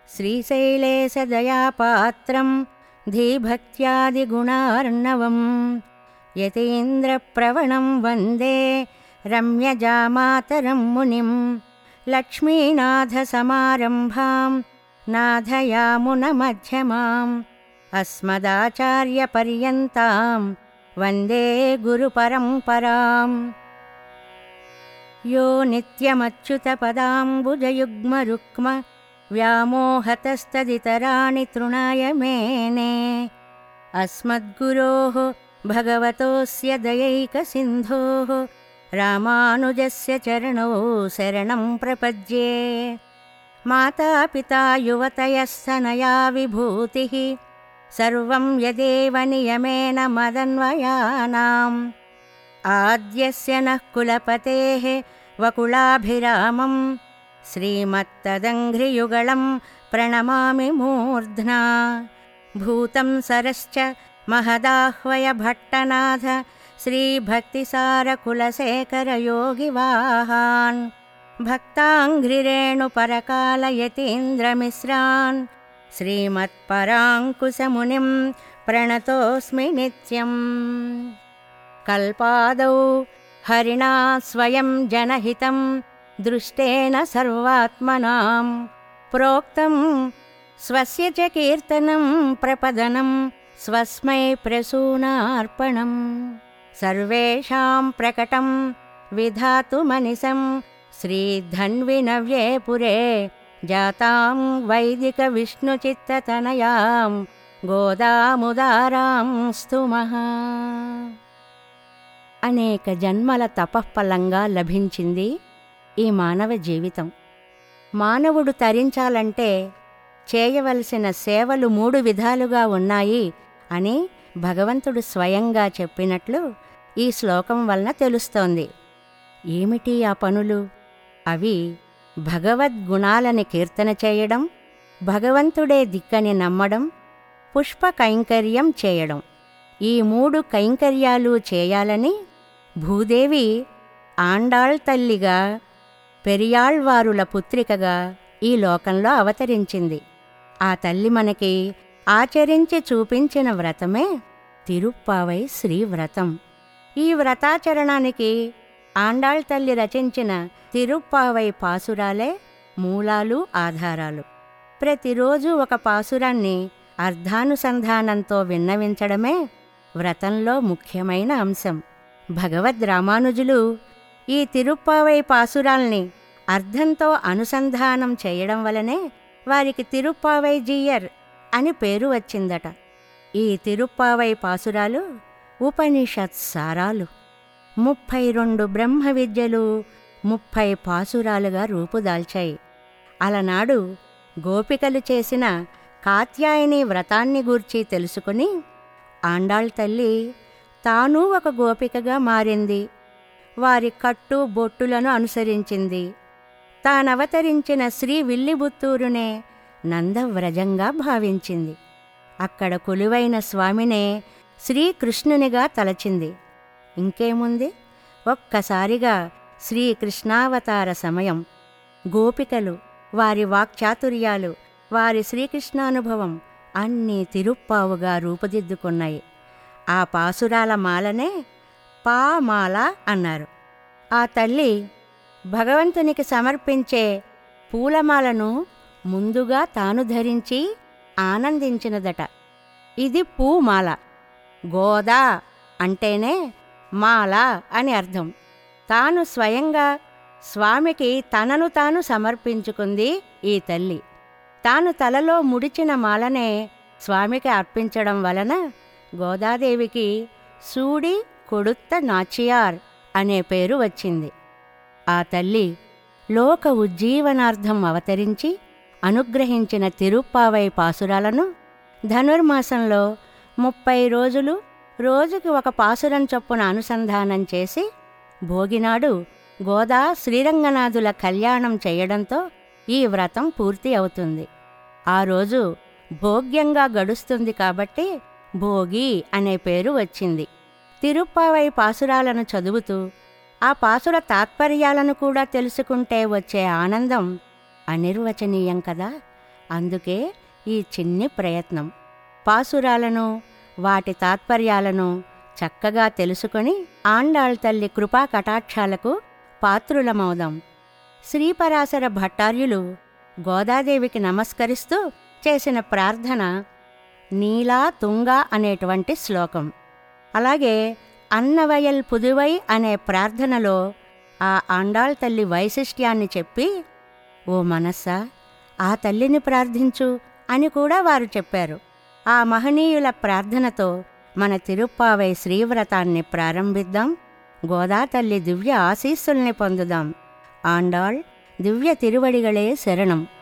శ్రీశైలేశదయాపాత్రం ధీభక్త్యాదిగుణార్ణవం యతీంద్రప్రవణం వందే రమ్యజామాతరం మునిం లక్ష్మీనాథసమారంభాం నాథయామునమధ్యమాం అస్మదాచార్యపర్యంతాం వందే గురుపరంపరాం. యో నిత్యమచ్యుతపదాంబుజయుగ్మరుక్మ వ్యామోహతస్తదితరాణి తృణాయ మేనే అస్మద్గురోః భగవతోస్య దయైకసింధోః రామానుజస్య చరణౌ శరణం ప్రపద్యే. మాతాపితా యువతయస్తనయా విభూతిః సర్వం యదేవ నియమేన మదన్వయానాం. ఆద్యస్య నః కులపతేః వకుళాభిరామం శ్రీమత్తదంఘ్రియుగళం ప్రణమామి మూర్ధ్నా. భూతం సరశ్చ మహదాహ్వయ భట్టనాథ శ్రీభక్తిసారకులశేఖరయోగివాహాన్ భక్తాంఘ్రిరేణుపరకాలయతీంద్రమిశ్రాన్ శ్రీమత్పరాంకుశమునిం ప్రణతోస్మి నిత్యం. కల్పాదౌ హరిణా స్వయం జనహితం దృష్టేన సర్వాత్మనాం ప్రోక్తం స్వస్య చ కీర్తనం ప్రపదనం స్వస్మై ప్రసూనార్పణం. సర్వేషాం ప్రకటం విధాతుమనిశం శ్రీధన్వినవ్యే పురే జాతాం వైదిక విష్ణుచిత్తతనయాం గోదాముదారాం స్తుమః. అనేక జన్మల తపఃఫలంగా లభించింది ఈ మానవ జీవితం. మానవుడు తరించాలంటే చేయవలసిన సేవలు 3 విధాలుగా ఉన్నాయి అని భగవంతుడు స్వయంగా చెప్పినట్లు ఈ శ్లోకం వలన తెలుస్తోంది. ఏమిటి ఆ పనులు? అవి భగవద్గుణాలని కీర్తన చేయడం, భగవంతుడే దిక్కని నమ్మడం, పుష్ప కైంకర్యం చేయడం. ఈ 3 కైంకర్యాలు చేయాలని భూదేవి ఆండాళ్ తల్లిగా, పెరియాళ్వారుల పుత్రికగా ఈ లోకంలో అవతరించింది. ఆ తల్లి మనకి ఆచరించి చూపించిన వ్రతమే తిరుప్పావై శ్రీవ్రతం. ఈ వ్రతాచరణానికి ఆండాళ్ తల్లి రచించిన తిరుప్పావై పాసురాలే మూలాలు, ఆధారాలు. ప్రతిరోజు ఒక పాసురాన్ని అర్థానుసంధానంతో విన్నవించడమే వ్రతంలో ముఖ్యమైన అంశం. భగవద్ రామానుజులు ఈ తిరుప్పావై పాసురాల్ని అర్థంతో అనుసంధానం చేయడం వలనే వారికి తిరుప్పావై జీయర్ అని పేరు వచ్చిందట. ఈ తిరుప్పావై పాసురాలు ఉపనిషత్ సారాలు. 32 బ్రహ్మ విద్యలు 30 పాసురాలుగా రూపుదాల్చాయి. అలనాడు గోపికలు చేసిన కాత్యాయని వ్రతాన్ని గూర్చి తెలుసుకుని ఆండాళ్ తల్లి తానూ ఒక గోపికగా మారింది. వారి కట్టు బొట్టులను అనుసరించింది. తానవతరించిన శ్రీ విల్లిబుత్తూరునే నందవ్రజంగా భావించింది. అక్కడ కొలువైన స్వామినే శ్రీకృష్ణునిగా తలచింది. ఇంకేముంది, ఒక్కసారిగా శ్రీకృష్ణావతార సమయం. గోపికలు, వారి వాక్చాతుర్యాలు, వారి శ్రీకృష్ణానుభవం అన్నీ తిరుప్పావుగా రూపుదిద్దుకున్నాయి. ఆ పాసురాల మాలనే పామాల అన్నారు. ఆ తల్లి భగవంతునికి సమర్పించే పూలమాలను ముందుగా తాను ధరించి ఆనందించినదట. ఇది పూమాల. గోదా అంటేనే మాల అని అర్థం. తాను స్వయంగా స్వామికి తనను తాను సమర్పించుకుంది ఈ తల్లి. తాను తలలో ముడిచిన మాలనే స్వామికి అర్పించడం వలన గోదాదేవికి సూడి కొడుత్త నాచియార్ అనే పేరు వచ్చింది. ఆ తల్లి లోక ఉజ్జీవనార్థం అవతరించి అనుగ్రహించిన తిరుప్పావై పాసురాలను ధనుర్మాసంలో 30 రోజులు రోజుకి ఒక పాసురం చొప్పున అనుసంధానం చేసి భోగినాడు గోదా శ్రీరంగనాథుల కళ్యాణం చేయడంతో ఈ వ్రతం పూర్తి అవుతుంది. ఆ రోజు భోగ్యంగా గడుస్తుంది కాబట్టి భోగి అనే పేరు వచ్చింది. తిరుప్పావై పాసురాలను చదువుతూ ఆ పాసుర తాత్పర్యాలను కూడా తెలుసుకుంటే వచ్చే ఆనందం అనిర్వచనీయం కదా. అందుకే ఈ చిన్ని ప్రయత్నం. పాసురాలను, వాటి తాత్పర్యాలను చక్కగా తెలుసుకొని ఆండాళ్ తల్లి కృపా కటాక్షాలకు పాత్రులమవుదాం. శ్రీపరాశర భట్టార్యులు గోదాదేవికి నమస్కరిస్తూ చేసిన ప్రార్థన నీలా తుంగా అనేటువంటి శ్లోకం. అలాగే అన్నవయల్ పుదువై అనే ప్రార్థనలో ఆ ఆండాళ్ తల్లి వైశిష్ట్యాన్ని చెప్పి, ఓ మనస్సా, ఆ తల్లిని ప్రార్థించు అని కూడా వారు చెప్పారు. ఆ మహనీయుల ప్రార్థనతో మన తిరుప్పావై శ్రీవ్రతాన్ని ప్రారంభిద్దాం. గోదా తల్లి దివ్య ఆశీస్సుల్ని పొందుదాం. ఆండాళ్ దివ్య తిరువడిగళే శరణం.